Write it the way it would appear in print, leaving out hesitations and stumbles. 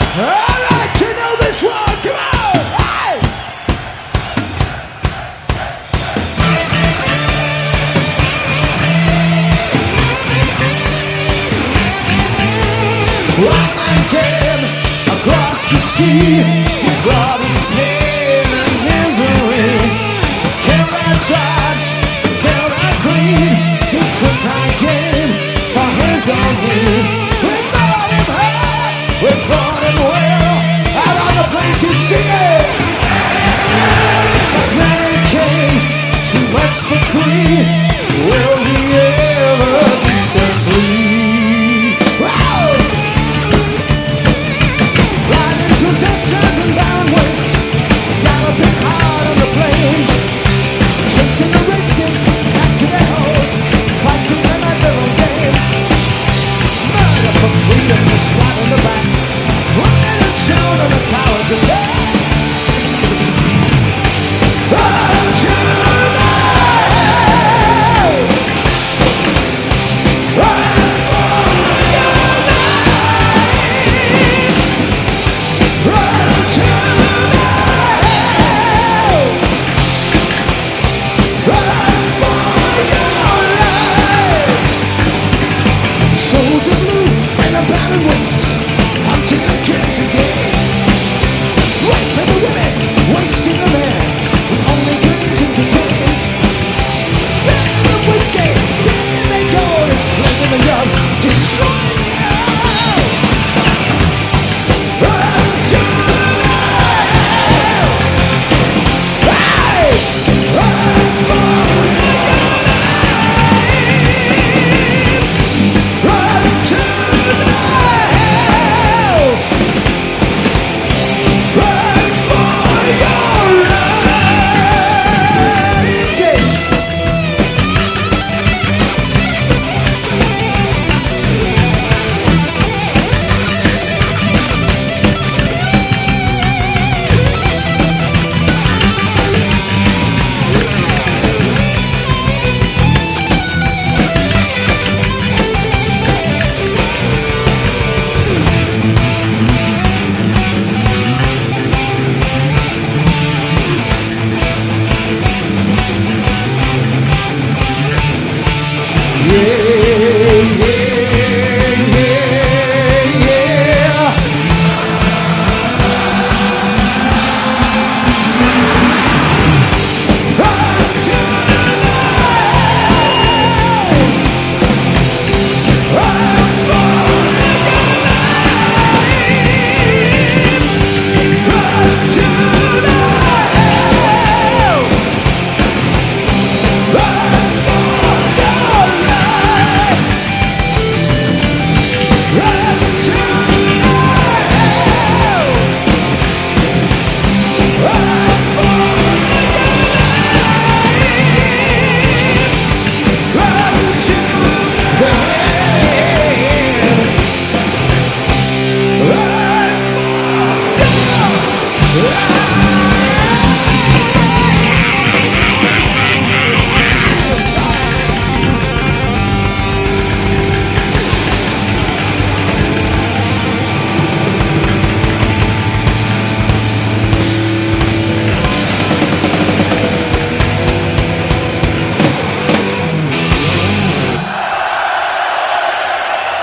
I like to know this one. Come on. Hey! One man came across the sea. He brought his pain and misery. Killed our tribes, killed our greed. He took our game for his own need. We fought him hard, we fought him well. Out on the plains you see it. But many came, too much for greed. Will we ever be set free? Wow! Riding through deserts and barren wastes, galloping hard on the plains, chasing the redskins back to their holes, fighting them at their own game. Murder for freedom, a stab in the back, running and chewing on the cowards of death. Run to the night! Run for your lives! Run to the night! Run for your lives! Souls of blue and abandoned wastes, hunting